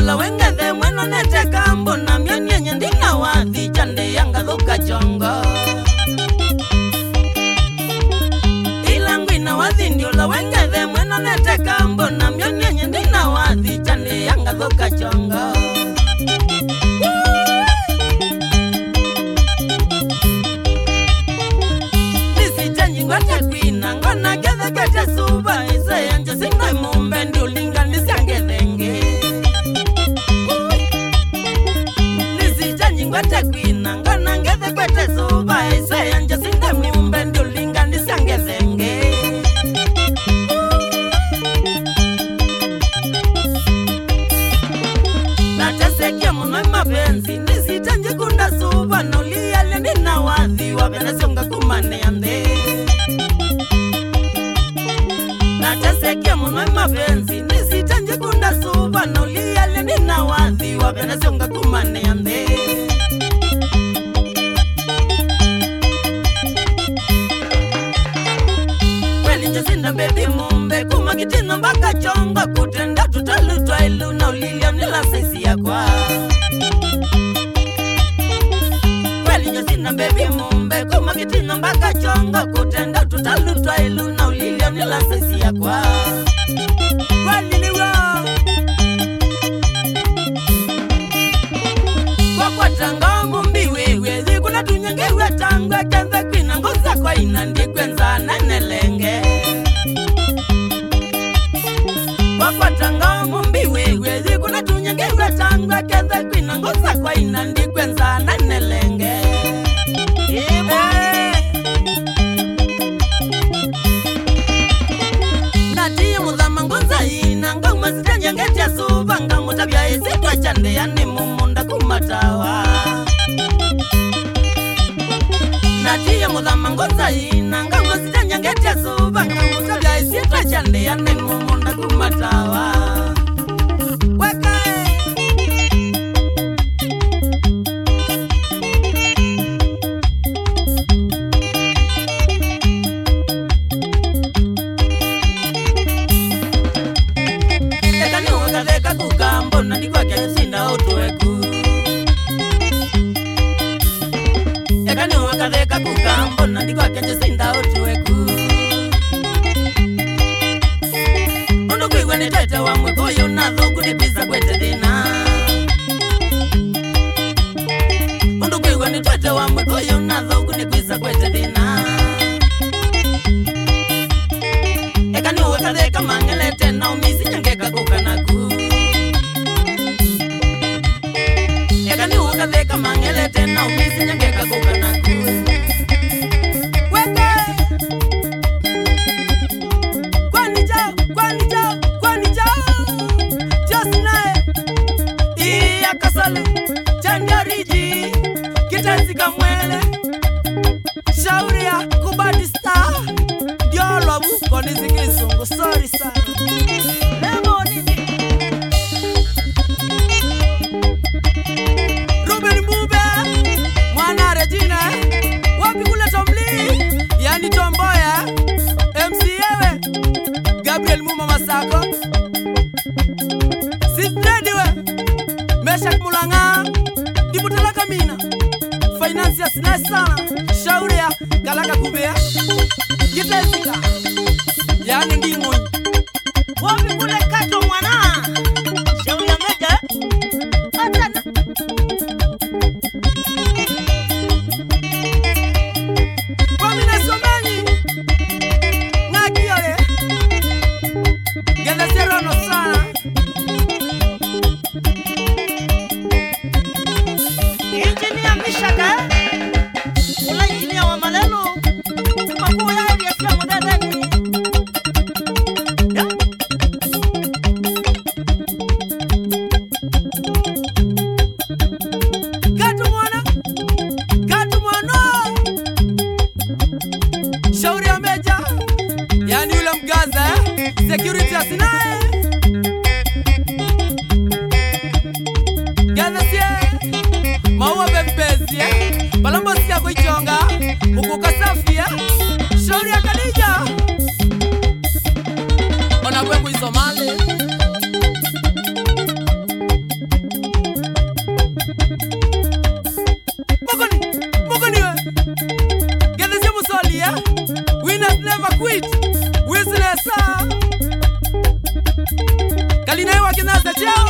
ndiula wengeze mweno nete kambo na myonyenye ndina wathi chande yanga dhuka chongo ilangwina wathi ndiula wengeze mweno nete kambo na myonyenye ndina wathi chande yanga dhuka chongo Wate kwina ngona geze kete suba Isa yanje singa mumbe ndulinga nisangezenge Nisi chanyi wate kwina ngona geze kete suba Isa yanje singa mumbe ndulinga nisangezenge Natesekia muna mapenzi Nisi chanyi kunda suba Naulia lendi na wathi Wabenesonga kumane yande Natesekia muna mapenzi Nisitanje kunda suba Naulia lendi na wathi Wabenesonga kumane yande Kweli njasinda baby mumbe Kumakitino mbaka chonga Kutenda tutalutwa ilu Naulilia mnila saisi ya kwa Kweli njasinda baby mumbe Kumakitino mbaka chonga Kutenda tutalutwa ilu Naulilia mnila saisi ya kwa Kweli niwa Kwa kwa tanga mumbi wewe Zikuna tunyangewe tangwe Kenze kwina ngoza kwa inandikwenza nanelenge Kwa kwa tanga mumbi wewe Zikuna tunyangewe tangwe Kenze kwina ngoza kwa inandikwenza nanelenge Nati muzama ngonza ina Ngoma sitanya ngetia suba Ngamutabia isitwa chande Yani mumunda kumatawa Nati muzama ngonza ina Ngoma sitanya ngetia suba Ngamutabia isitwa chande Yani mumunda kumatawa Kukambona ndikwa kyasinda otuweku Ekani wakadheka kukambona ndikwa kyasinda otuweku Undu kwigwe ni tete wa mwekoyo Nadho kunipiza kwete dina Undu kwigwe ni tete wa mwekoyo Nadho kunipiza kwete dina Ekani wakadheka mangelete Na umisi nyangeka kukanaku Ekani wakadheka mangelete Na umisi nyangeka kukanaku Weke Kwani jao Josinae Iya kasalu Chandariji Kitenzi kamwele Shauri ya kubadista Diolo muko nizingisungu Sorry sana Lemo nini Ruben Mbube Mwana Regina Wapi kule Tomli Yani Tomboya MC Ewe Gabriel Muma Masako Sidrediwe Meshak Mulanga Dibutala Kamina Finance ya Sinai sana Shauri ya Galaka Kubea Gitezika Yani Ndimoni Wapi kule Kato Mwana Shauri ya Meja Atana Wamine Someni Nakiole Gede Serono sana Engineer Mishaka Ula engineer wa Malelo Kumakua ya heri ya siya modadeni Gatu mwana Shauri ya Meja Yani ule mgaza Security ya Sinai Gaza siye Maua bebezi Balombo siya kuichonga Ukuka safi Shauri ya Kadija Ona kwengu isomali chao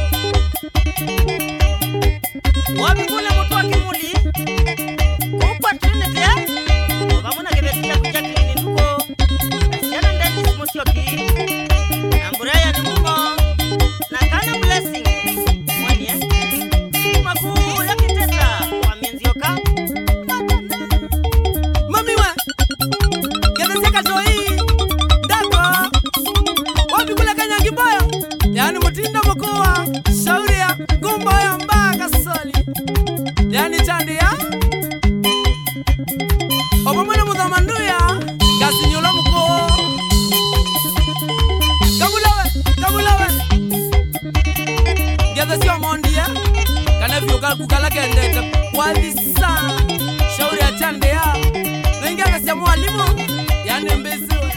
wabikule mutu wa kimuli kupa Trinity ya wamuna kibetia kujakini nuko Siana ndani simosioki Ambureya ni mumo na kana blessing mwani makuu ya kiteta wa mienzioka mamiwe gedeseka toi ndako wabikule kanya kiboyo yani mutinda mkoa shauri ya ngumbo ya mbaka soli yani chandi ya obomana mudhamanduya gasinyola mko kabulawe gedesio mondia kana vyoka kukala kendete wadisa shauri ya chandi ya wengi akasema mwalimu yani mbezi